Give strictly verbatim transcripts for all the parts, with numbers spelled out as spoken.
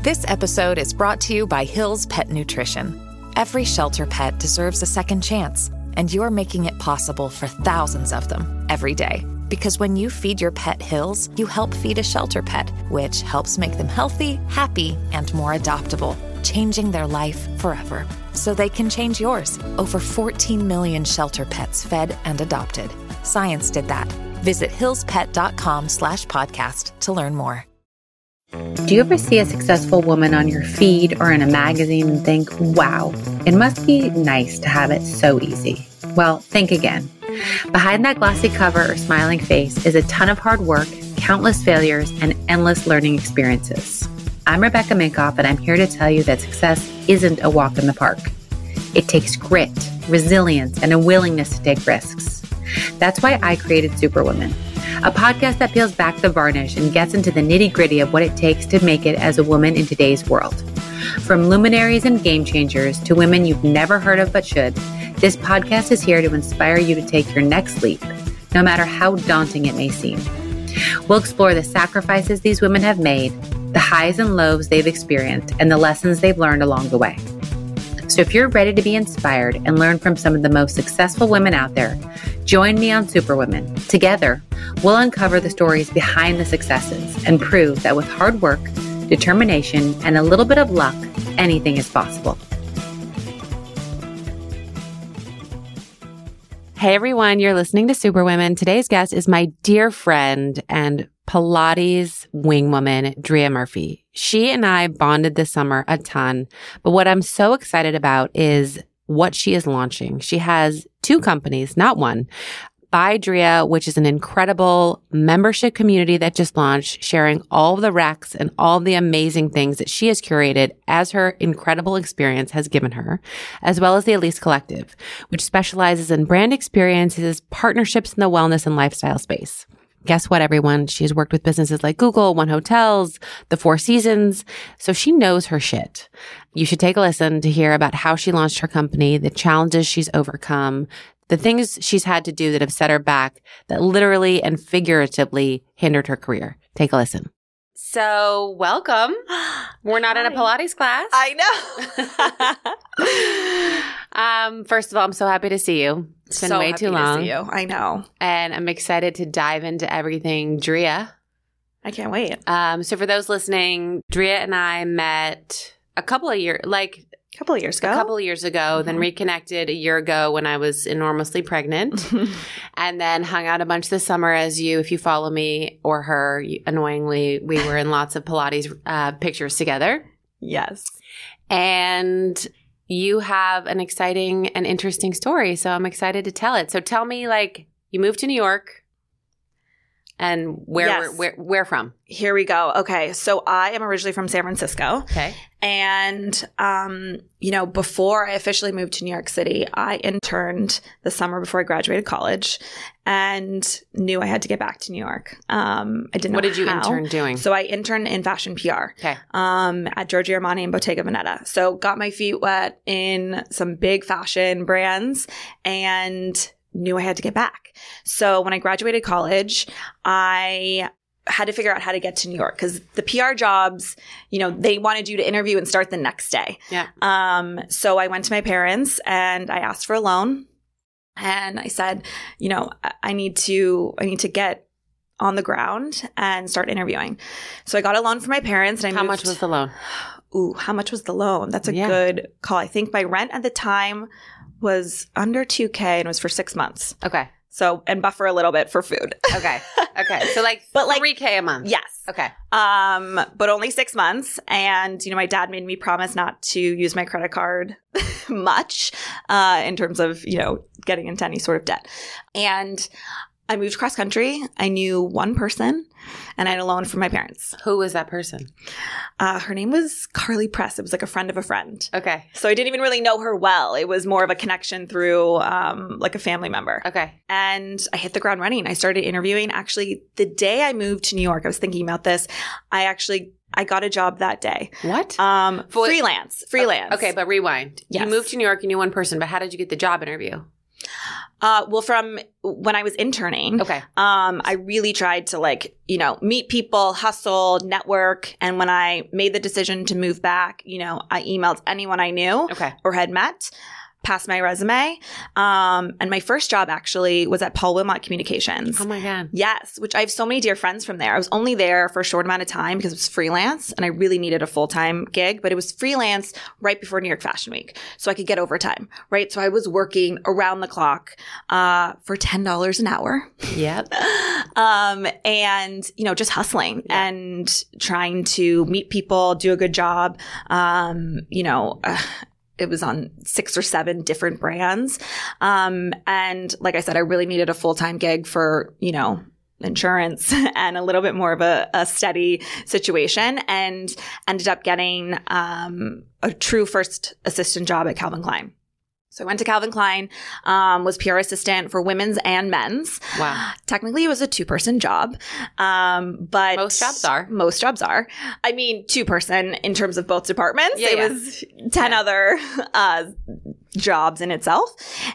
This episode is brought to you by Hill's Pet Nutrition. Every shelter pet deserves a second chance, and you're making it possible for thousands of them every day. Because when you feed your pet Hill's, you help feed a shelter pet, which helps make them healthy, happy, and more adoptable, changing their life forever. So they can change yours. Over fourteen million shelter pets fed and adopted. Science did that. Visit hillspet.com slash podcast to learn more. Do you ever see a successful woman on your feed or in a magazine and think, wow, it must be nice to have it so easy? Well, think again. Behind that glossy cover or smiling face is a ton of hard work, countless failures, and endless learning experiences. I'm Rebecca Minkoff, and I'm here to tell you that success isn't a walk in the park. It takes grit, resilience, and a willingness to take risks. That's why I created Superwoman, a podcast that peels back the varnish and gets into the nitty-gritty of what it takes to make it as a woman in today's world. From luminaries and game changers to women you've never heard of but should, this podcast is here to inspire you to take your next leap, no matter how daunting it may seem. We'll explore the sacrifices these women have made, the highs and lows they've experienced, and the lessons they've learned along the way. So if you're ready to be inspired and learn from some of the most successful women out there, join me on Superwomen. Together, we'll uncover the stories behind the successes and prove that with hard work, determination, and a little bit of luck, anything is possible. Hey everyone, you're listening to Superwomen. Today's guest is my dear friend and Pilates wingwoman, Drea Murphy. She and I bonded this summer a ton, but what I'm so excited about is what she is launching. She has two companies, not one. By Drea, which is an incredible membership community that just launched, sharing all of the recs and all the amazing things that she has curated as her incredible experience has given her, as well as the Elise Collective, which specializes in brand experiences, partnerships in the wellness and lifestyle space. Guess what, everyone? She's worked with businesses like Google, One Hotels, the Four Seasons, so she knows her shit. You should take a listen to hear about how she launched her company, the challenges she's overcome, the things she's had to do that have set her back, that literally and figuratively hindered her career. Take a listen. So, welcome. We're not Hi. in a Pilates class. I know. um, first of all, I'm so happy to see you. It's been so way happy too long. To see you. I know. And I'm excited to dive into everything Drea. I can't wait. Um, so for those listening, Drea and I met a couple of years, like a couple of years ago. A couple of years ago, mm-hmm. Then reconnected a year ago when I was enormously pregnant, and then hung out a bunch this summer as you, if you follow me or her, you, annoyingly, we were in lots of Pilates uh, pictures together. Yes. And you have an exciting and interesting story, so I'm excited to tell it. So tell me, like, you moved to New York, and where, yes. where, where from? Here we go. Okay, so I am originally from San Francisco. Okay. And, um, you know, before I officially moved to New York City, I interned the summer before I graduated college and knew I had to get back to New York. Um, I didn't know What did you how. intern doing? So I interned in fashion P R. Okay. Um, at Giorgio Armani and Bottega Veneta. So got my feet wet in some big fashion brands and knew I had to get back. So when I graduated college, I had to figure out how to get to New York because the P R jobs, you know, they wanted you to interview and start the next day. Yeah. Um, so I went to my parents and I asked for a loan, and I said, you know, I need to, I need to get on the ground and start interviewing. So I got a loan from my parents. And I How moved, much was the loan? Ooh, how much was the loan? That's a Yeah. good call. I think my rent at the time was under two K and it was for six months. Okay. So, and buffer a little bit for food. Okay. Okay. So like, But like- three K a month. Yes. Okay. Um, but only six months. And, you know, my dad made me promise not to use my credit card much, uh, in terms of, you know, getting into any sort of debt. And I moved cross country. I knew one person and I had a loan from my parents. Who was that person? Uh, her name was Carly Press. It was like a friend of a friend. Okay. So I didn't even really know her well. It was more of a connection through um, like a family member. Okay. And I hit the ground running. I started interviewing. Actually, the day I moved to New York, I was thinking about this. I actually I got a job that day. What? Um, For- freelance. Freelance. Okay, but rewind. Yes. You moved to New York, you knew one person, but how did you get the job interview? Uh, well, from when I was interning, Okay. um, I really tried to like, you know, meet people, hustle, network. And when I made the decision to move back, you know, I emailed anyone I knew Okay. or had met, passed my resume. Um, and my first job actually was at Paul Wilmot Communications. Oh my God. Yes, which I have so many dear friends from there. I was only there for a short amount of time because it was freelance and I really needed a full-time gig, but it was freelance right before New York Fashion Week. So I could get overtime, right? So I was working around the clock uh, for ten dollars an hour. Yep. um, and, you know, just hustling Yeah. and trying to meet people, do a good job. Um, you know, uh, it was on six or seven different brands. Um, and like I said, I really needed a full-time gig for, you know, insurance and a little bit more of a, a steady situation, and ended up getting um, a true first assistant job at Calvin Klein. So I went to Calvin Klein, um, was P R assistant for women's and men's. Wow. Technically, it was a two-person job, um, but Most jobs are. Most jobs are. I mean, two-person in terms of both departments. Yeah, it yeah. was ten Yeah. other uh, jobs in itself.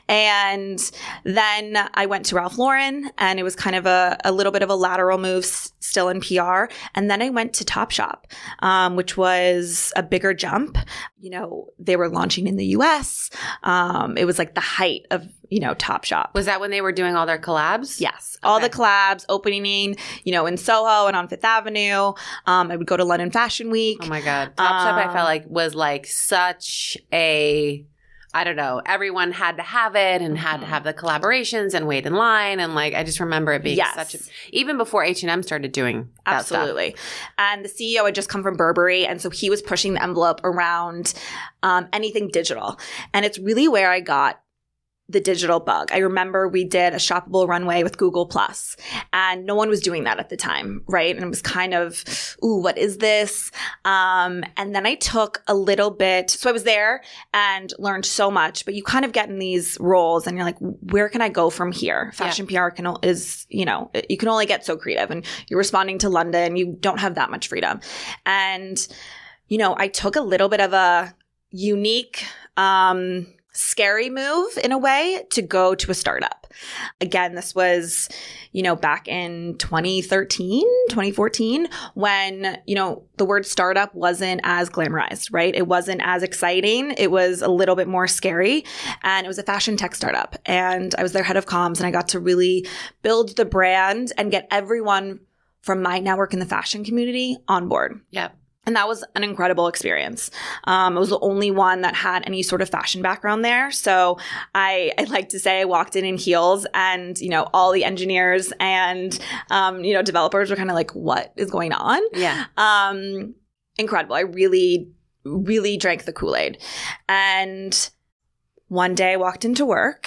And then I went to Ralph Lauren, and it was kind of a, a little bit of a lateral move, s- still in P R. And then I went to Topshop, um, which was a bigger jump. You know, they were launching in the U S. Um, it was like the height of, you know, Topshop. Was that when they were doing all their collabs? Yes. All Okay. the collabs opening, you know, in Soho and on Fifth Avenue. Um, I would go to London Fashion Week. Oh my God. Topshop, I Um, felt like was like such a, I don't know, everyone had to have it and had to have the collaborations and wait in line. And like, I just remember it being Yes. such a, even before H and M started doing that stuff. Absolutely. And the C E O had just come from Burberry. And so he was pushing the envelope around um, anything digital. And it's really where I got the digital bug. I remember we did a shoppable runway with Google Plus, and no one was doing that at the time, right? And it was kind of, ooh, what is this? Um, and then I took a little bit, so I was there and learned so much, but you kind of get in these roles and you're like, where can I go from here? Fashion P R can, o- is, you know, you can only get so creative, and you're responding to London. You don't have that much freedom. And, you know, I took a little bit of a unique, um, scary move in a way to go to a startup. Again, this was, you know, back in twenty thirteen, twenty fourteen, when, you know, the word startup wasn't as glamorized, right? It wasn't as exciting. It was a little bit more scary. And it was a fashion tech startup. And I was their head of comms, and I got to really build the brand and get everyone from my network in the fashion community on board. Yep. And that was an incredible experience. Um, I was the only one that had any sort of fashion background there. So I, I like to say I walked in in heels, and, you know, all the engineers and, um, you know, developers were kind of like, what is going on? Yeah. Um, incredible. I really, really drank the Kool-Aid. And one day I walked into work,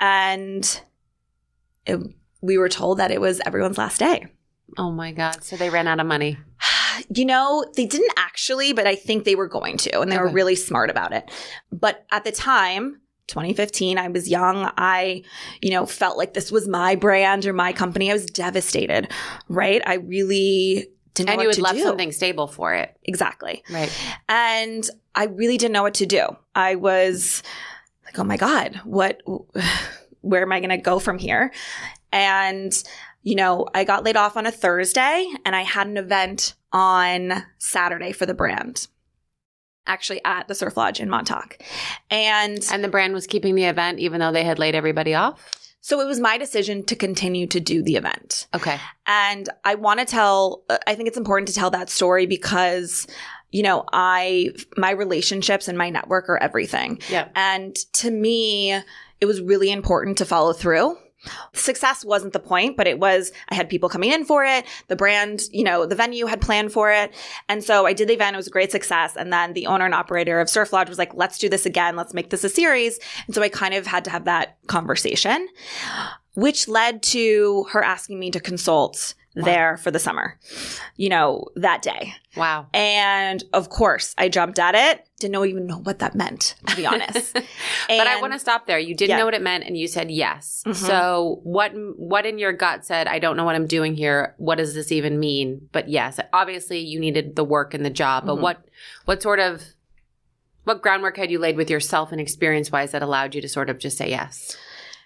and it, we were told that it was everyone's last day. Oh my God. So they ran out of money. You know, they didn't actually, but I think they were going to, and they were Okay. really smart about it. But at the time, twenty fifteen, I was young. I, you know, felt like this was my brand or my company. I was devastated, right? I really didn't know And what you had to left do. something stable for it. Exactly. Right. And I really didn't know what to do. I was like, oh my God, what, where am I going to go from here? And, you know, I got laid off on a Thursday, and I had an event on Saturday for the brand, actually at the Surf Lodge in Montauk. And, And the brand was keeping the event even though they had laid everybody off? so it was my decision to continue to do the event. Okay. And I want to tell, I think it's important to tell that story because, you know, I, my relationships and my network are everything. Yeah. And to me, it was really important to follow through. Success wasn't the point, but it was, I had people coming in for it. The brand, you know, the venue had planned for it. And so I did the event. It was a great success. And then the owner and operator of Surf Lodge was like, let's do this again. Let's make this a series. And so I kind of had to have that conversation, which led to her asking me to consult Wow. there for the summer, you know, that day. Wow. And of course, I jumped at it. Didn't even know what that meant, to be honest. But I And- want to stop there. You didn't Yeah. know what it meant, and you said yes. Mhm. So what what in your gut said, I don't know what I'm doing here. What does this even mean? But yes, obviously you needed the work and the job. But Mhm. what what sort of what groundwork had you laid with yourself and experience-wise that allowed you to sort of just say yes?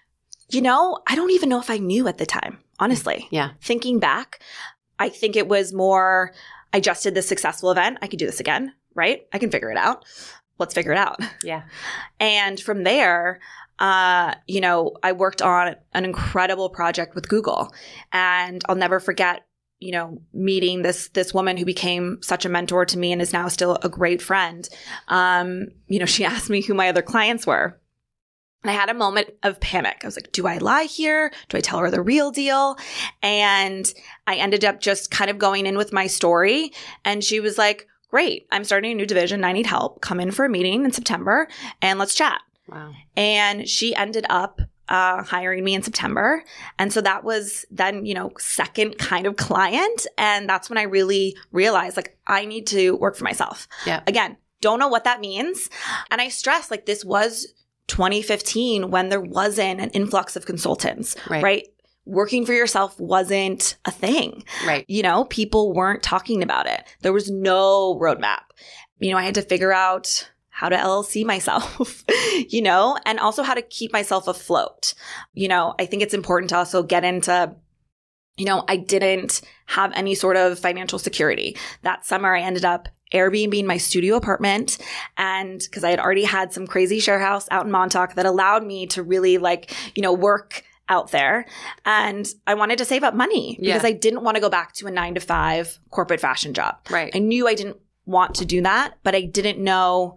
You know, I don't even know if I knew at the time, honestly. Yeah. Thinking back, I think it was more, I just did this successful event. I could do this again, right? I can figure it out. Let's figure it out. Yeah. And from there, uh, you know, I worked on an incredible project with Google. And I'll never forget, you know, meeting this this woman who became such a mentor to me and is now still a great friend. Um, you know, she asked me who my other clients were. And I had a moment of panic. I was like, do I lie here? Do I tell her the real deal? And I ended up just kind of going in with my story. And she was like, great, I'm starting a new division. I need help. Come in for a meeting in September and let's chat. Wow. And she ended up uh, hiring me in September. And so that was then, you know, second kind of client. And that's when I really realized, like, I need to work for myself. Yeah. Again, don't know what that means. And I stress, like, this was twenty fifteen when there wasn't an influx of consultants, Right. right? Working for yourself wasn't a thing. Right. You know, people weren't talking about it. There was no roadmap. You know, I had to figure out how to L L C myself, you know, and also how to keep myself afloat. You know, I think it's important to also get into, you know, I didn't have any sort of financial security. That summer, I ended up Airbnb my studio apartment, and because I had already had some crazy share house out in Montauk that allowed me to really, like, you know, work out there. And I wanted to save up money because Yeah. I didn't want to go back to a nine to five corporate fashion job. Right. I knew I didn't want to do that, but I didn't know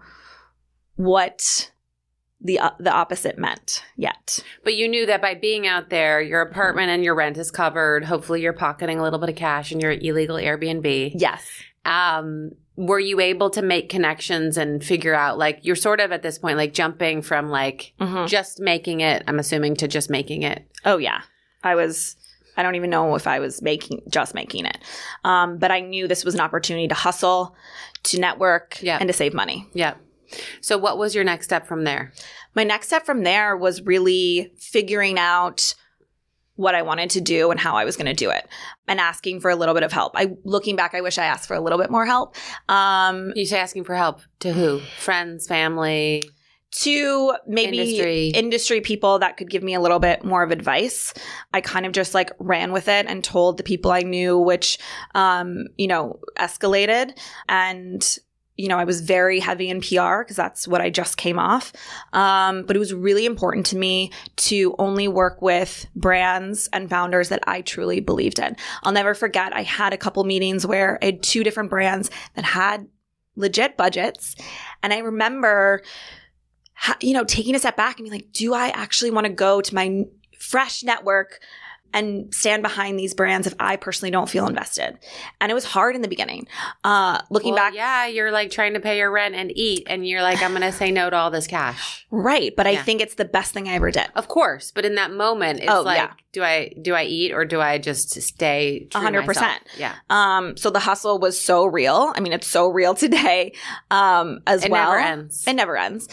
what the uh, the opposite meant yet. But you knew that by being out there, your apartment and your rent is covered. Hopefully you're pocketing a little bit of cash in your illegal Airbnb. Yes. Um, were you able to make connections and figure out, like, you're sort of at this point, like, jumping from, like, Mhm. just making it, I'm assuming, to just making it. Oh, yeah. I was, I don't even know if I was making, just making it. Um, but I knew this was an opportunity to hustle, to network, Yeah. and to save money. Yeah. So what was your next step from there? My next step from there was really figuring out what I wanted to do and how I was going to do it, and asking for a little bit of help. I, looking back, I wish I asked for a little bit more help. Um, You say asking for help to who? Friends, family? to maybe Industry. industry people that could give me a little bit more of advice. I kind of just like ran with it and told the people I knew, which, um, you know, escalated. And, you know, I was very heavy in P R because that's what I just came off. Um, but it was really important to me to only work with brands and founders that I truly believed in. I'll never forget, I had a couple meetings where I had two different brands that had legit budgets. And I remember, you know, taking a step back and being like, do I actually want to go to my fresh network and stand behind these brands if I personally don't feel invested? And it was hard in the beginning. Uh, looking Well, back. yeah, you're like trying to pay your rent and eat, and you're like, I'm going to say no to all this cash. Right. But I Yeah. think it's the best thing I ever did. Of course, but in that moment, it's Oh, like, yeah. do I do I eat or do I just stay true A hundred to myself? percent. Yeah, Um, so the hustle was so real. I mean, it's so real today, um, as it well. never ends. It never ends.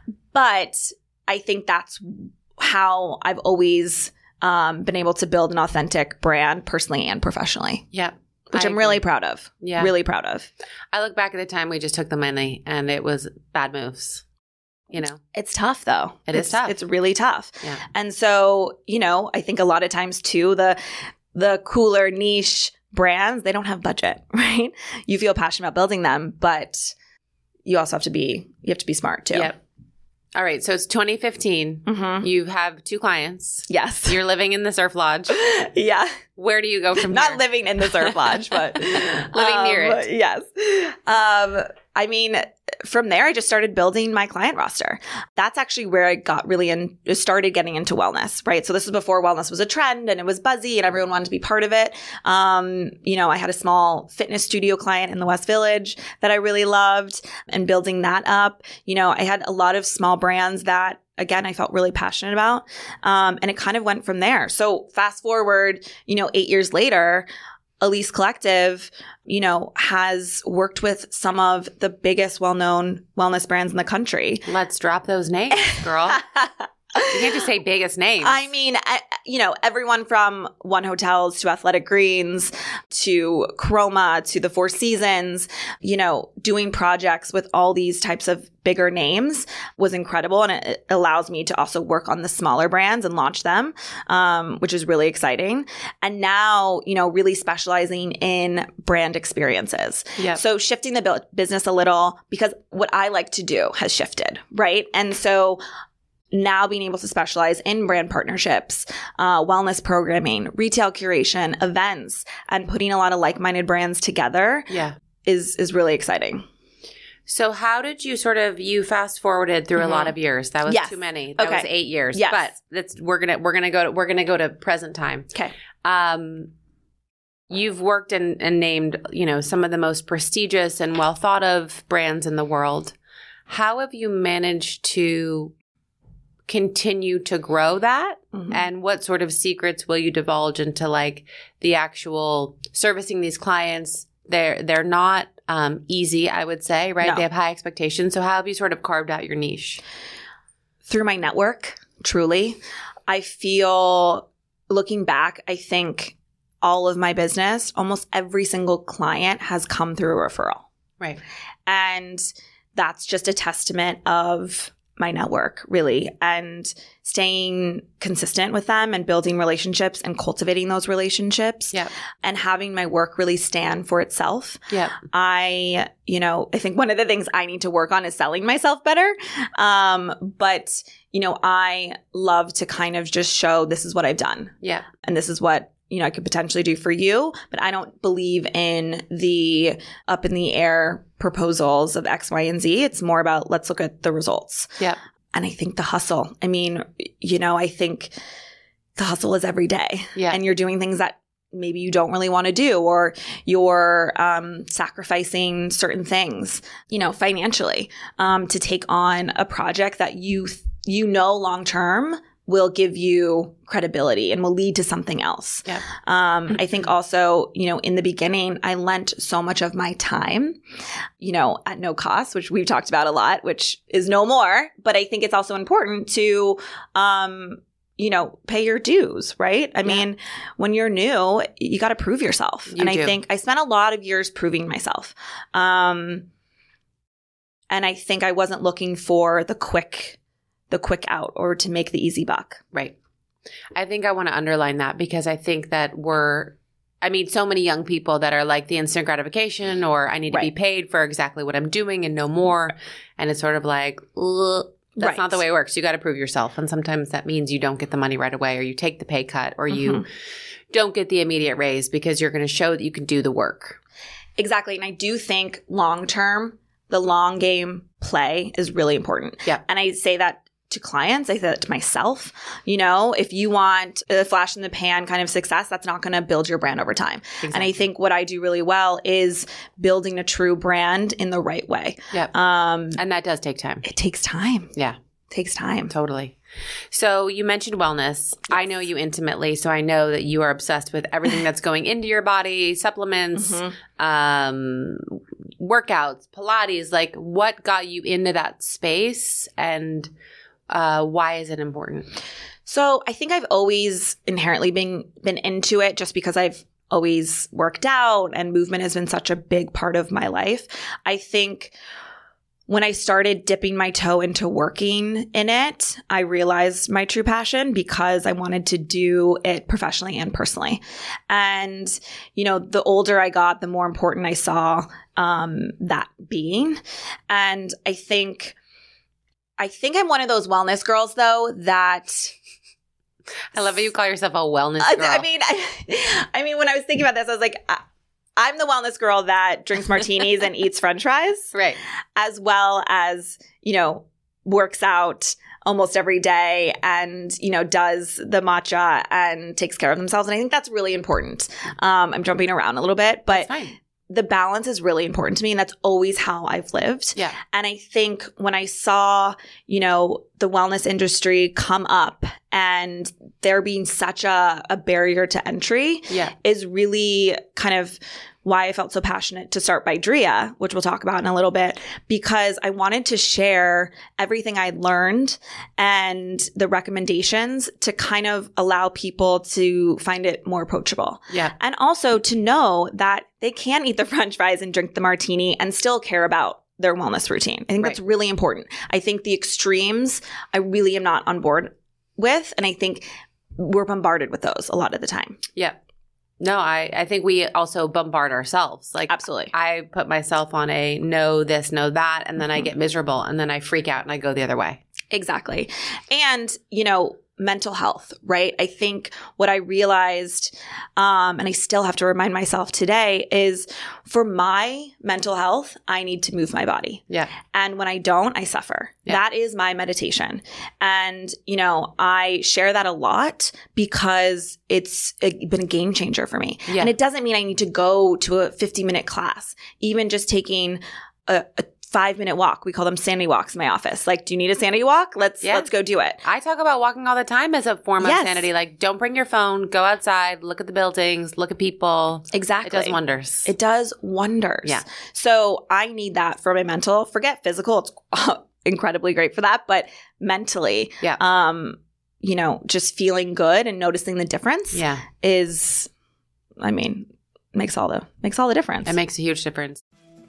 But I think that's how I've always um, been able to build an authentic brand personally and professionally, Yeah, which I I'm really agree. proud of. Yeah. Really proud of. I look back at the time we just took the money, and it was bad moves. You know, It's tough though. It is It's- tough. It's really tough. Yeah. And so, you know, I think a lot of times too, the the cooler niche brands, they don't have budget, right? You feel passionate about building them, but you also have to be you have to be smart too. Yep. All right, so it's twenty fifteen. Mm-hmm. You have two clients. Yes. You're living in the surf lodge. Yeah. Where do you go from Not here? living in the surf lodge, but Living near um, it. Yes. Um, I mean, from there, I just started building my client roster. That's actually where I got really in, started getting into wellness, right? So this is before wellness was a trend and it was buzzy and everyone wanted to be part of it. Um, you know, I had a small fitness studio client in the West Village that I really loved, and building that up. You know, I had a lot of small brands that, again, I felt really passionate about. Um, and it kind of went from there. So fast forward, you know, eight years later, Elise Collective, you know, has worked with some of the biggest well-known wellness brands in the country. Let's drop those names, girl. You can't just say biggest names. I mean, I, you know, everyone from One Hotels to Athletic Greens to Chroma to the Four Seasons, you know, doing projects with all these types of bigger names was incredible. And it allows me to also work on the smaller brands and launch them, um, which is really exciting. And now, you know, really specializing in brand experiences. Yep. So shifting the bu- business a little, because what I like to do has shifted, right? And so now being able to specialize in brand partnerships, uh, wellness programming, retail curation, events, and putting a lot of like-minded brands together yeah. is is really exciting. So how did you sort of, you fast forwarded through mm-hmm. a lot of years. That was yes. too many. That okay. was eight years. Yes. But that's, we're going to, we're going to go to, we're going to go to present time. Okay. Um, you've worked and, and named, you know, some of the most prestigious and well thought of brands in the world. How have you managed to continue to grow that? Mm-hmm. And what sort of secrets will you divulge into like the actual servicing these clients? They're, they're not um, easy, I would say, right? No. They have high expectations. So how have you sort of carved out your niche? Through my network, truly. I feel, looking back, I think all of my business, almost every single client has come through a referral. Right. And that's just a testament of my network, really, and staying consistent with them and building relationships and cultivating those relationships yep. and having my work really stand for itself. Yep. I, you know, I think one of the things I need to work on is selling myself better. Um, but, you know, I love to kind of just show this is what I've done. Yeah. And this is what, you know, I could potentially do for you, but I don't believe in the up in the air proposals of X, Y, and Z. It's more about let's look at the results. Yeah. And I think the hustle, I mean, you know, I think the hustle is every day. Yeah. And you're doing things that maybe you don't really want to do, or you're um, sacrificing certain things, you know, financially um, to take on a project that you, th- you know, long term will give you credibility and will lead to something else. Yep. Um, I think also, you know, in the beginning, I lent so much of my time, you know, at no cost, which we've talked about a lot, which is no more. But I think it's also important to, um, you know, pay your dues, right? I yeah. mean, when you're new, you got to prove yourself. You and do. I think I spent a lot of years proving myself. Um, and I think I wasn't looking for the quick the quick out or to make the easy buck. Right. I think I want to underline that because I think that we're, I mean, so many young people that are like the instant gratification or I need to right. be paid for exactly what I'm doing and no more. And it's sort of like, ugh, that's right. not the way it works. You got to prove yourself. And sometimes that means you don't get the money right away or you take the pay cut or you mm-hmm. don't get the immediate raise because you're going to show that you can do the work. Exactly. And I do think long term, the long game play is really important. Yeah. And I say that to clients, I say that to myself. You know, if you want a flash in the pan kind of success, that's not going to build your brand over time. Exactly. And I think what I do really well is building a true brand in the right way. Yeah. Um, and that does take time. It takes time. Yeah. It takes time. Totally. So you mentioned wellness. Yes. I know you intimately, so I know that you are obsessed with everything that's going into your body, supplements, mm-hmm. um, workouts, Pilates. Like what got you into that space and Uh, why is it important? So I think I've always inherently been been into it just because I've always worked out and movement has been such a big part of my life. I think when I started dipping my toe into working in it, I realized my true passion because I wanted to do it professionally and personally. And, you know, the older I got, the more important I saw um, that being. And I think I think I'm one of those wellness girls, though, that I love how you call yourself a wellness girl. I, I mean, I, I mean, when I was thinking about this, I was like, I, I'm the wellness girl that drinks martinis and eats French fries, right? As well as, you know, works out almost every day and, you know, does the matcha and takes care of themselves. And I think that's really important. Um, I'm jumping around a little bit, but the balance is really important to me. And that's always how I've lived. Yeah. And I think when I saw, you know, the wellness industry come up and there being such a, a barrier to entry yeah. is really kind of why I felt so passionate to start Bydrea, which we'll talk about in a little bit, because I wanted to share everything I'd learned and the recommendations to kind of allow people to find it more approachable. Yeah. And also to know that they can eat the French fries and drink the martini and still care about their wellness routine. I think Right. that's really important. I think the extremes, I really am not on board with. And I think we're bombarded with those a lot of the time. Yeah. No, I, I think we also bombard ourselves. Like, Absolutely. I put myself on a no this, no that, and then I get miserable and then I freak out and I go the other way. Exactly. And, you know, mental health, right? I think what I realized, um, and I still have to remind myself today, is for my mental health, I need to move my body. Yeah. And when I don't, I suffer. Yeah. That is my meditation. And, you know, I share that a lot because it's a, been a game changer for me. Yeah. And it doesn't mean I need to go to a fifty minute class, even just taking a, a five minute walk. We call them sanity walks in my office. Like, do you need a sanity walk? Let's, Yeah. let's go do it. I talk about walking all the time as a form of Yes. sanity. Like, don't bring your phone, go outside, look at the buildings, look at people. Exactly. It does wonders. It does wonders. Yeah. So I need that for my mental. Forget physical. It's incredibly great for that. But mentally, Yeah. um, you know, just feeling good and noticing the difference Yeah. is, I mean, makes all the makes all the difference. It makes a huge difference.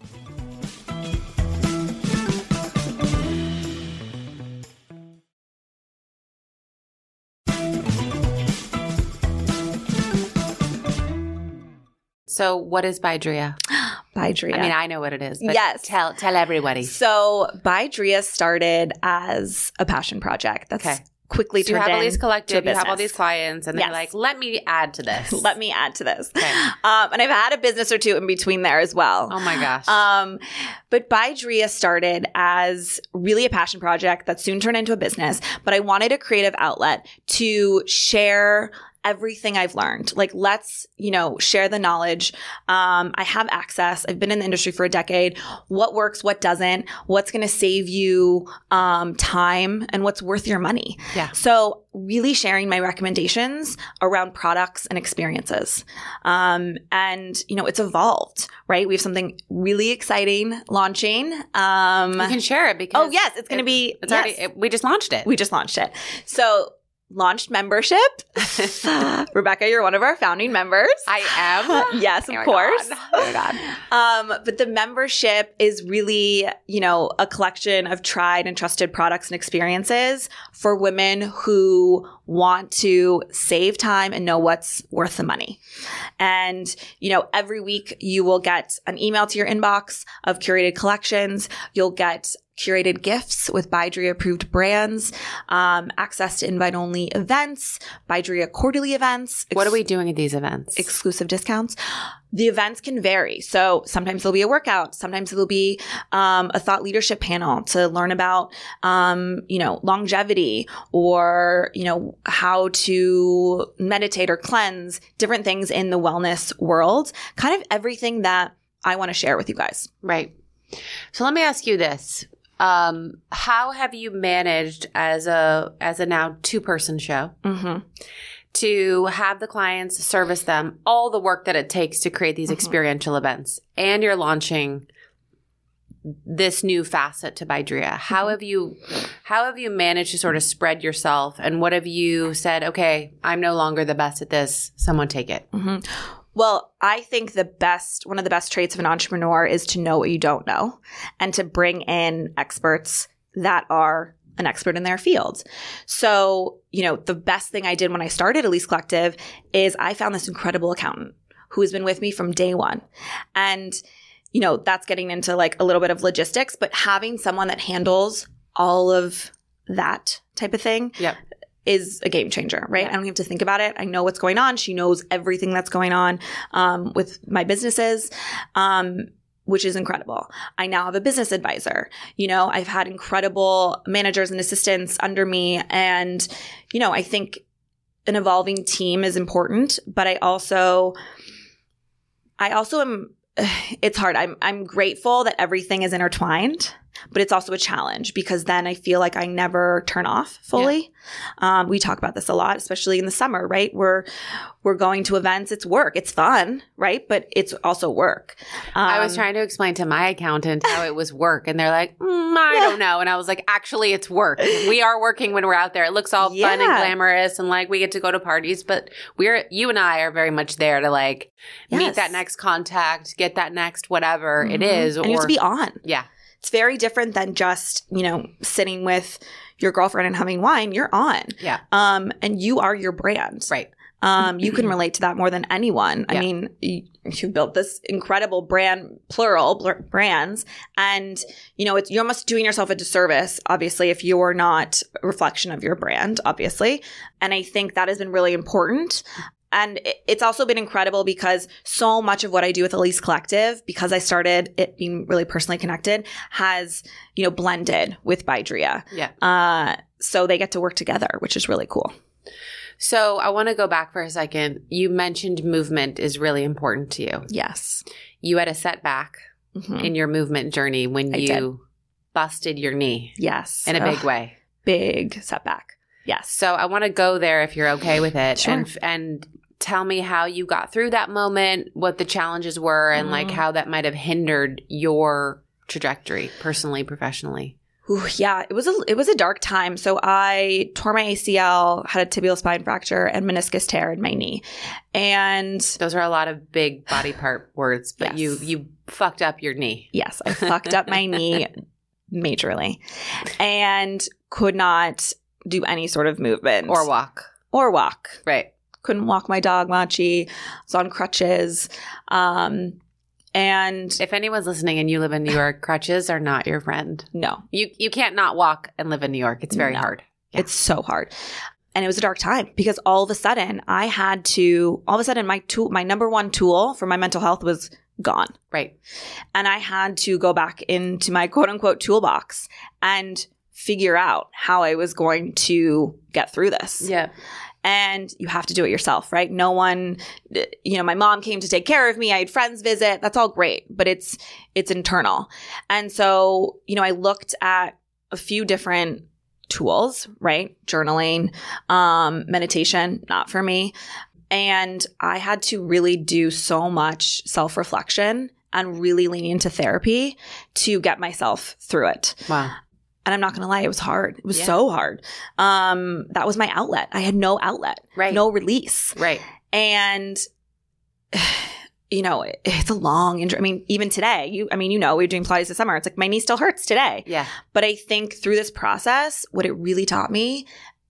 So what is Bydrea? Bydrea. I mean, I know what it is, but Yes. tell tell everybody. So Bydrea started as a passion project. That's Okay. quickly So you turned have all into these collective, a you have all business. these clients, and they're Yes. like, let me add to this. Let me add to this. Okay. Um, and I've had a business or two in between there as well. Oh my gosh. Um, but Bydrea started as really a passion project that soon turned into a business. But I wanted a creative outlet to share everything I've learned. Like, let's, you know, share the knowledge. Um, I have access. I've been in the industry for a decade. What works, what doesn't, what's going to save you um, time, and what's worth your money. Yeah. So really sharing my recommendations around products and experiences. Um, and, you know, it's evolved, right? We have something really exciting launching. Um, you can share it because oh, yes, it's going to be, it's yes, already it, we just launched it. we just launched it. So launched membership. Rebecca, you're one of our founding members. I am. Yes, of Oh my course. God. Oh my God. Um, but the membership is really, you know, a collection of tried and trusted products and experiences for women who want to save time and know what's worth the money. And, you know, every week you will get an email to your inbox of curated collections. You'll get curated gifts with Bydrea approved brands, um, access to invite only events, Bydrea quarterly events. What are we doing at these events? Exclusive discounts. The events can vary. So sometimes there'll be a workout. Sometimes it'll be um, a thought leadership panel to learn about, um, you know, longevity or, you know, how to meditate or cleanse, different things in the wellness world. Kind of everything that I want to share with you guys. Right. So let me ask you this. Um, how have you managed as a as a now two person show Mm-hmm. to have the clients service them all the work that it takes to create these Mhm. experiential events, and you're launching this new facet to Bydrea? How Mm-hmm. have you how have you managed to sort of spread yourself, and what have you said, okay, I'm no longer the best at this, someone take it? Mm-hmm. Well, I think the best, one of the best traits of an entrepreneur is to know what you don't know and to bring in experts that are an expert in their field. So, you know, the best thing I did when I started Elise Collective is I found this incredible accountant who has been with me from day one. And, you know, that's getting into like a little bit of logistics, but having someone that handles all of that type of thing Yep. is a game changer, right? Yeah. I don't have to think about it. I know what's going on. She knows everything that's going on um, with my businesses, um, which is incredible. I now have a business advisor. You know, I've had incredible managers and assistants under me. And, you know, I think an evolving team is important, but I also, I also am, it's hard. I'm, I'm grateful that everything is intertwined. but it's also a challenge because then I feel like I never turn off fully. Yeah. Um, we talk about this a lot, especially in the summer, right? We're, we're going to events. It's work. It's fun, right? But it's also work. Um, I was trying to explain to my accountant how it was work, and they're like, mm, I Yeah. don't know. And I was like, actually, it's work. We are working when we're out there. It looks all Yeah. fun and glamorous, and like we get to go to parties, but we're, you and I are very much there to like meet Yes. that next contact, get that next whatever it Mhm. is. And or you have to be on. yeah. It's very different than just, you know, sitting with your girlfriend and having wine. You're on. Yeah. Um, and you are your brand. Right. Um, you can relate to that more than anyone. I Yeah. mean, you, you built this incredible brand, plural bl- brands, and you know, it's, you're almost doing yourself a disservice, obviously, if you're not a reflection of your brand, obviously. And I think that has been really important. And it- it's also been incredible because so much of what I do with Elise Collective, because I started it being really personally connected, has, you know, blended with By Drea. Yeah. Uh, so they get to work together, which is really cool. So I want to go back for a second. You mentioned movement is really important to you. Yes. You had a setback Mhm. in your movement journey when I you did. busted your knee Yes. in a big Ugh, way. Big setback. Yes. So I want to go there if you're okay with it, Sure. and and tell me how you got through that moment, what the challenges were, and like Mm. how that might have hindered your trajectory personally, professionally. Ooh, yeah, it was a it was a dark time. So I tore my A C L, had a tibial spine fracture, and meniscus tear in my knee, and Those are a lot of big body part words, but Yes. you you fucked up your knee. yes, I fucked up my knee majorly, and could not do any sort of movement Or walk. or walk. Right. Couldn't walk my dog Machi. Was on crutches, um, and If anyone's listening and you live in New York, crutches are not your friend. no, You you can't not walk and live in New York. It's very No. hard. Yeah. It's so hard. And it was a dark time because all of a sudden I had to, all of a sudden my tool, my number one tool for my mental health was gone. Right. And I had to go back into my quote unquote toolbox and figure out how I was going to get through this. Yeah. And you have to do it yourself, right? No one, you know, my mom came to take care of me. I had friends visit. That's all great, but it's, it's internal. And so, you know, I looked at a few different tools, right? Journaling, um, meditation, not for me. And I had to really do so much self-reflection and really lean into therapy to get myself through it. Wow. And I'm not going to lie, it was hard. It was Yeah. so hard. Um, that was my outlet. I had no outlet, Right. no release. Right. And, you know, it, it's a long injury. I mean, even today, you, I mean, you know, we were doing Pilates this summer. It's like my knee still hurts today. Yeah. But I think through this process, what it really taught me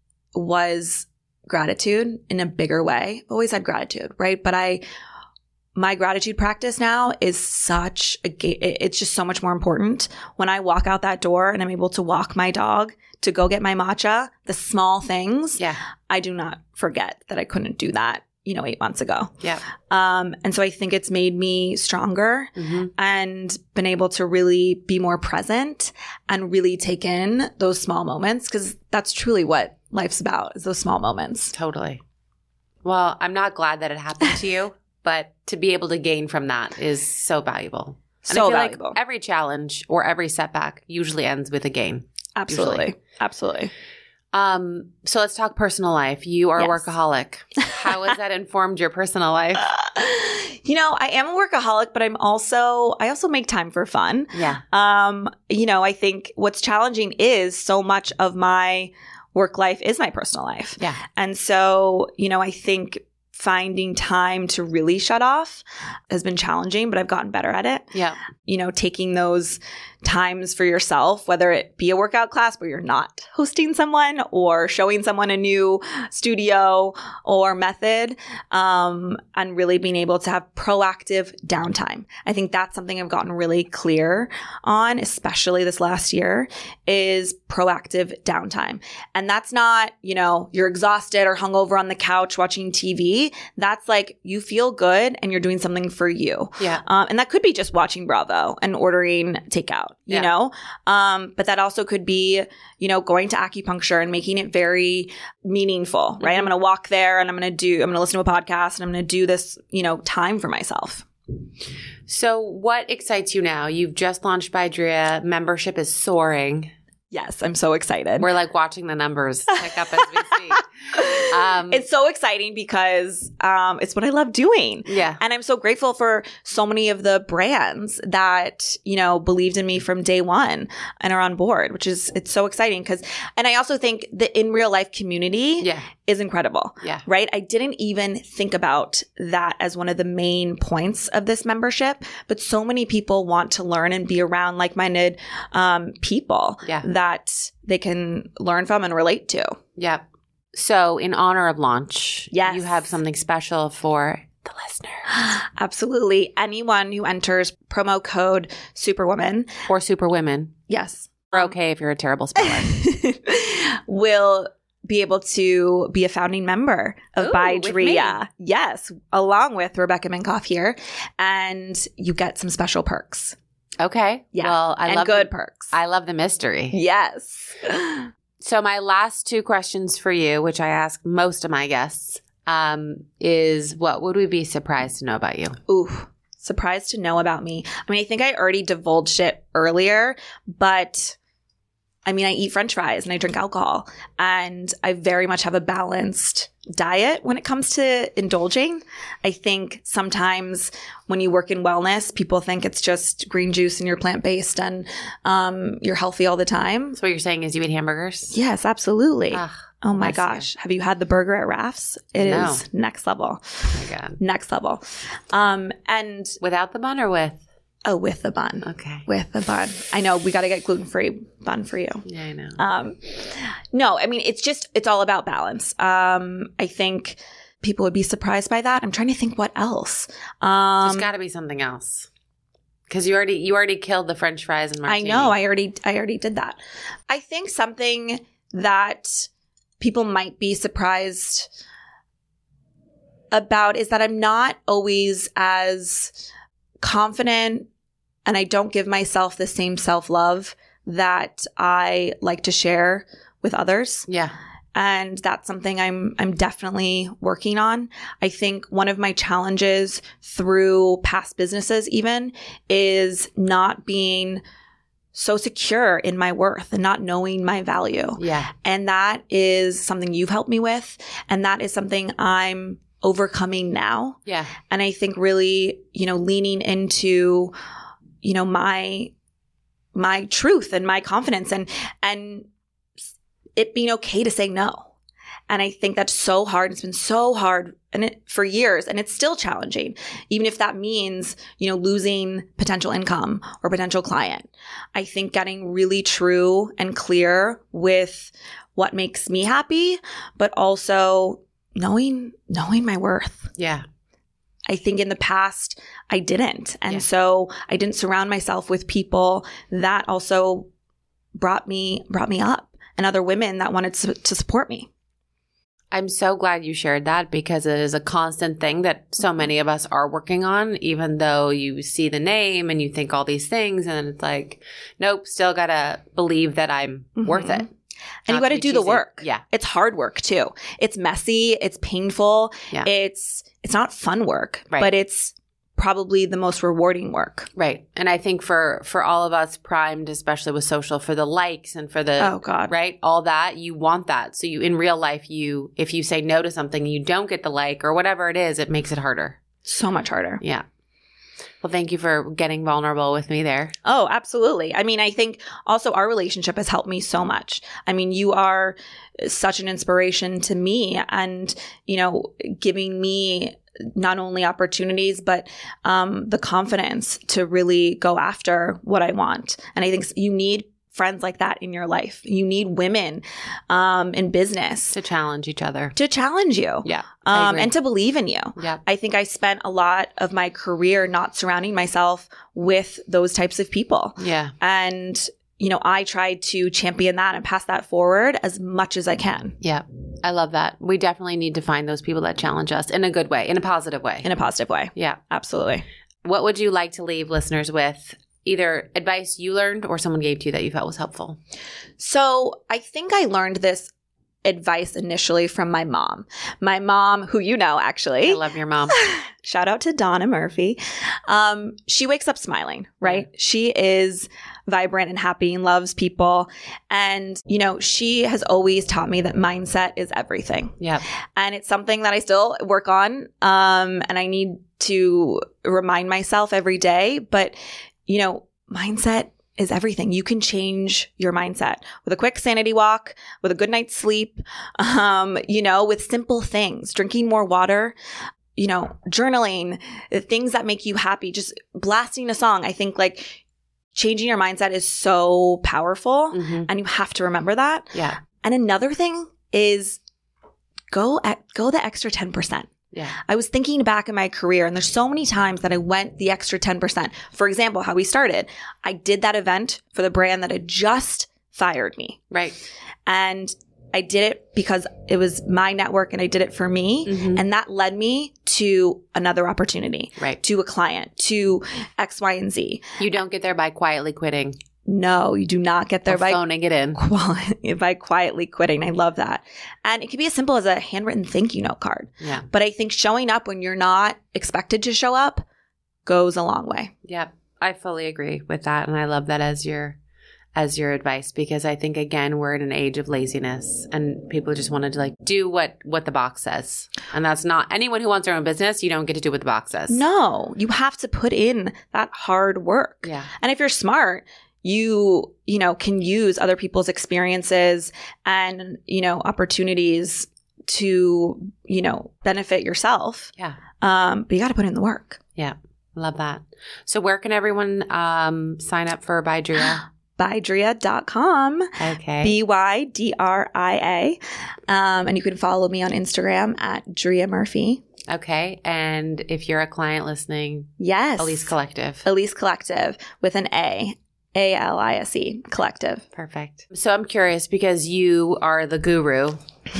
was gratitude in a bigger way. I've always had gratitude, right? But I, my gratitude practice now is such a, ga- it's just so much more important. When I walk out that door and I'm able to walk my dog to go get my matcha, the small things, Yeah. I do not forget that I couldn't do that, you know, eight months ago. Yeah. Um, and so I think it's made me stronger Mm-hmm. and been able to really be more present and really take in those small moments, because that's truly what life's about, is those small moments. Totally. Well, I'm not glad that it happened to you, but to be able to gain from that is so valuable. And So I feel valuable. like every challenge or every setback usually ends with a gain. Absolutely. usually. Absolutely. Um, so let's talk personal life. You are Yes. a workaholic. How has that informed your personal life? You know, I am a workaholic, but I'm also, I also make time for fun. Yeah. Um, you know, I think what's challenging is so much of my work life is my personal life. Yeah. And so, you know, I think finding time to really shut off has been challenging, but I've gotten better at it. Yeah. You know, taking those times for yourself, whether it be a workout class where you're not hosting someone or showing someone a new studio or method, um, and really being able to have proactive downtime. I think that's something I've gotten really clear on, especially this last year, is proactive downtime. And that's not, you know, you're exhausted or hungover on the couch watching T V. That's like you feel good and you're doing something for you. Yeah. Um, and that could be just watching Bravo and ordering takeout, you Yeah. know? Um, but that also could be, you know, going to acupuncture and making it very meaningful, right? Mhm. I'm going to walk there and I'm going to do, I'm going to listen to a podcast and I'm going to do this, you know, time for myself. So what excites you now? You've just launched By Drea. Membership is soaring. Yes, I'm so excited. We're like watching the numbers pick up as we speak. Um, it's so exciting because um, it's what I love doing. Yeah. And I'm so grateful for so many of the brands that, you know, believed in me from day one and are on board, which is, it's so exciting because, and I also think the in real life community yeah. is incredible. Yeah. Right? I didn't even think about that as one of the main points of this membership, but so many people want to learn and be around like-minded um, people yeah. that they can learn from and relate to. Yep. So in honor of launch, yes. you have something special for the listeners. Absolutely. Anyone who enters promo code Superwoman or Superwomen. Yes. We're okay if you're a terrible speller. will be able to be a founding member of Ooh, By with Drea. me. Yes, along with Rebecca Minkoff here. And you get some special perks. Okay. Yeah. Well, I and love good the, perks. I love the mystery. Yes. So my last two questions for you, which I ask most of my guests, um, is what would we be surprised to know about you? Ooh, surprised to know about me. I mean, I think I already divulged it earlier, but I mean, I eat French fries and I drink alcohol, and I very much have a balanced diet when it comes to indulging. I think sometimes when you work in wellness, people think it's just green juice and you're plant-based and um, you're healthy all the time. So what you're saying is you eat hamburgers? Yes, absolutely. Ugh, oh my bless gosh. you. Have you had the burger at Raf's? It No. is next level. Oh my God. Next level. Um, and Without the bun or with? oh, with the bun. Okay. With the bun. I know we got to get gluten-free bun for you. Yeah, I know. Um, no, I mean, it's just, it's all about balance. Um, I think people would be surprised by that. I'm trying to think what else. Um, There's got to be something else. Because you already you already killed the French fries and I martini. know. I already, I already did that. I think something that people might be surprised about is that I'm not always as confident, and I don't give myself the same self-love that I like to share with others. Yeah. And that's something I'm I'm definitely working on. I think one of my challenges through past businesses even is not being so secure in my worth and not knowing my value. Yeah. And that is something you've helped me with. And that is something I'm overcoming now. Yeah. And I think really, you know, leaning into, you know, my my truth and my confidence and and it being okay to say no. And I think that's so hard. It's been so hard and it, for years, and it's still challenging, even if that means, you know, losing potential income or potential client. I think getting really true and clear with what makes me happy, but also knowing knowing my worth. Yeah. I think in the past I didn't. And Yeah. so I didn't surround myself with people that also brought me brought me up and other women that wanted to, to support me. I'm so glad you shared that because it is a constant thing that so many of us are working on, even though you see the name and you think all these things and it's like, nope, still got to believe that I'm Mm-hmm. worth it. And you got to do the work. Yeah. It's hard work too. It's messy. It's painful. Yeah. It's it's not fun work, Right. but it's probably the most rewarding work. Right. And I think for for all of us primed, especially with social, for the likes and for the Oh God. right, all that, you want that. So you in real life, you if you say no to something, you don't get the like or whatever it is, it makes it harder. So much harder. Yeah. Well, thank you for getting vulnerable with me there. Oh, absolutely. I mean, I think also our relationship has helped me so much. I mean, you are such an inspiration to me and, you know, giving me not only opportunities, but um, the confidence to really go after what I want. And I think you need friends like that in your life. You need women um, in business To challenge each other. to challenge you. Yeah. I Um, agree. and to believe in you. Yep. I think I spent a lot of my career not surrounding myself with those types of people. Yeah. And, you know, I tried to champion that and pass that forward as much as I can Yeah. I love that. We definitely need to find those people that challenge us in a good way, in a positive way. in a positive way. Yeah. Absolutely. What would you like to leave listeners with? Either advice you learned or someone gave to you that you felt was helpful? So I think I learned this advice initially from my mom. My mom, who you know, actually. I love your mom. shout out to Donna Murphy. Um, she wakes up smiling, right? Yeah. She is vibrant and happy and loves people. And, you know, she has always taught me that mindset is everything. Yeah. And it's something that I still work on. Um, and I need to remind myself every day. But, you know, mindset is everything. You can change your mindset with a quick sanity walk, with a good night's sleep, um, you know, with simple things, drinking more water, you know, journaling, the things that make you happy, just blasting a song. I think like changing your mindset is so powerful, mm-hmm. and you have to remember that. Yeah. And another thing is go at, go the extra ten percent. Yeah. I was thinking back in my career, and there's so many times that I went the extra ten percent. For example, how we started. I did that event for the brand that had just fired me. Right. And I did it because it was my network and I did it for me. Mm-hmm. And that led me to another opportunity, right? To a client, to X, Y, and Z. You don't get there by quietly quitting. No, you do not get there or by phoning it in. Quali- by quietly quitting. I love that. And it can be as simple as a handwritten thank you note card. Yeah. But I think showing up when you're not expected to show up goes a long way. Yeah, I fully agree with that. And I love that as your as your advice, because I think, again, we're in an age of laziness and people just wanted to like do what, what the box says. And that's not anyone who wants their own business. You don't get to do what the box says. No, you have to put in that hard work. Yeah. And if you're smart, you, you know, can use other people's experiences and, you know, opportunities to, you know, benefit yourself. Yeah. Um, but you got to put in the work. Yeah. Love that. So where can everyone um, sign up for Bydria? Bydria dot com. Okay. B Y D R I A. Um, and you can follow me on Instagram at Dria Murphy. Okay. And if you're a client listening, yes. Elise Collective. Elise Collective with an A. A L I S E. Collective. Perfect. So I'm curious because you are the guru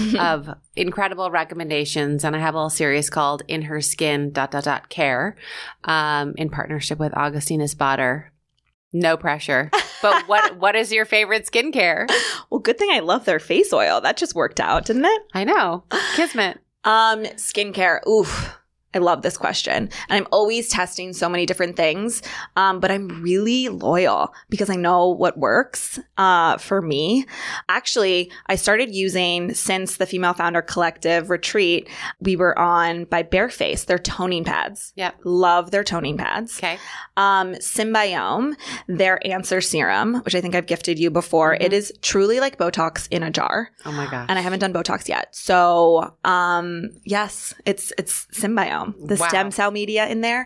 of incredible recommendations, and I have a little series called In Her Skin dot dot dot care um, in partnership with Augustina Spotter. No pressure. But what what is your favorite skincare? Well, good thing I love their face oil. That just worked out, didn't it? I know. Kismet. Um, skincare. Oof. I love this question. And I'm always testing so many different things. Um, but I'm really loyal because I know what works uh, for me. Actually, I started using, since the Female Founder Collective retreat, we were on by Bareface, their toning pads. Yep. Love their toning pads. Okay. Um, Symbiome, their Answer Serum, which I think I've gifted you before. Mm-hmm. It is truly like Botox in a jar. Oh my gosh. And I haven't done Botox yet. So, um, yes, it's, it's Symbiome. The wow. stem cell media in there.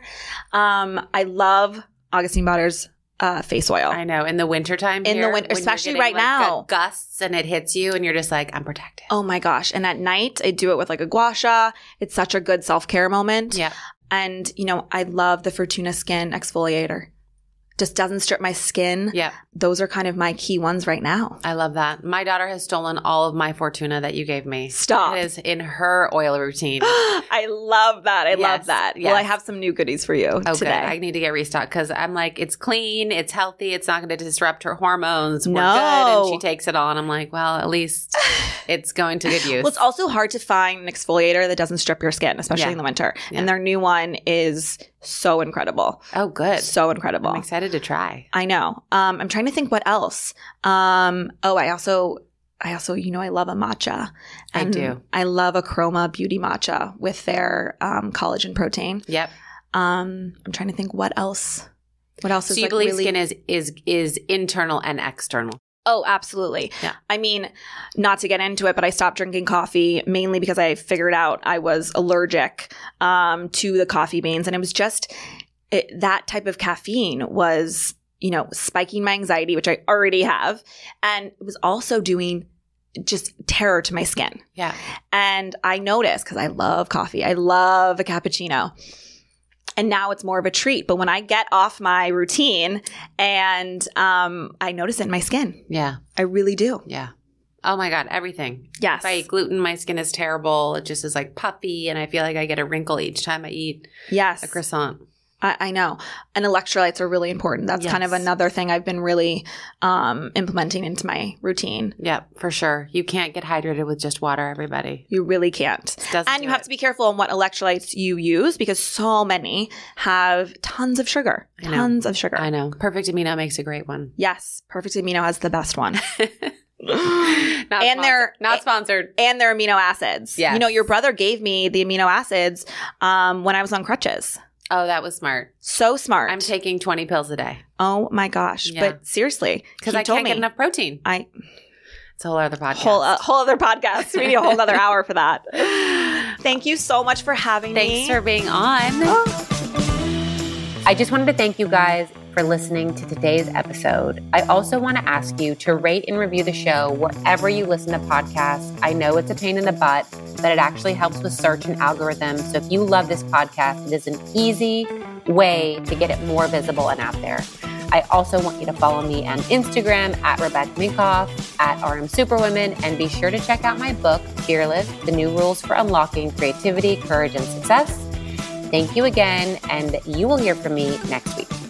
Um, I love Augustine Spotter's uh, face oil. I know. In the wintertime In here, the winter, when especially you're right getting, like, now. gusts and it hits you and you're just like, I'm protected. Oh my gosh. And at night, I do it with like a gua sha. It's such a good self-care moment. Yeah. And, you know, I love the Fortuna Skin exfoliator. Just doesn't strip my skin. Yeah. Those are kind of my key ones right now. I love that. My daughter has stolen all of my Fortuna that you gave me. Stop. It is in her oil routine. I love that. I Yes, love that. yes. Well, I have some new goodies for you Oh, today. good. I need to get restocked because I'm like, it's clean, it's healthy, it's not going to disrupt her hormones. We're No. good. And she takes it all. And I'm like, well, at least it's going to good use. Well, it's also hard to find an exfoliator that doesn't strip your skin, especially Yeah. in the winter. Yeah. And their new one is so incredible. Oh, good. So incredible. I'm excited to try. I know. Um, I'm trying to think what else. Um, oh, I also, I also, you know, I love a matcha. I And do. I love a Chroma Beauty matcha with their um, collagen protein. Yep. Um, I'm trying to think what else. What else So is you like believe really- skin is is is internal and external. Oh, absolutely. Yeah. I mean, not to get into it, but I stopped drinking coffee mainly because I figured out I was allergic um, to the coffee beans. And it was just it, that type of caffeine was, you know, spiking my anxiety, which I already have. And it was also doing just terror to my skin. Yeah. And I noticed, because I love coffee, I love a cappuccino. And now it's more of a treat. But when I get off my routine and um, I notice it in my skin, Yeah. I really do. Yeah. Oh my God, everything. Yes. If I eat gluten, my skin is terrible. It just is like puffy and I feel like I get a wrinkle each time I eat Yes. a croissant. I, I know. And electrolytes are really important. That's Yes. kind of another thing I've been really um, implementing into my routine. Yep, for sure. You can't get hydrated with just water, everybody. You really can't. Doesn't And do you have it. to be careful on what electrolytes you use because so many have tons of sugar. I know. Tons of sugar. I know. Perfect Amino makes a great one. Yes. Perfect Amino has the best one. Not And sponsor- they're- not sponsored. And their amino acids. Yes. You know, your brother gave me the amino acids um, when I was on crutches. Oh, that was smart. So smart. I'm taking twenty pills a day oh my gosh. Yeah. But seriously. because he I told can't me. get enough protein. I It's a whole other podcast. whole uh, whole other podcast. We need a whole other hour for that. Thank you so much for having Thanks me. for being on. I just wanted to thank you guys for listening to today's episode. I also want to ask you to rate and review the show wherever you listen to podcasts. I know it's a pain in the butt, but it actually helps with search and algorithms. So if you love this podcast, it is an easy way to get it more visible and out there. I also want you to follow me on Instagram at Rebecca Minkoff, at R M Superwomen, and be sure to check out my book, Fearless, The New Rules for Unlocking Creativity, Courage, and Success. Thank you again, and you will hear from me next week.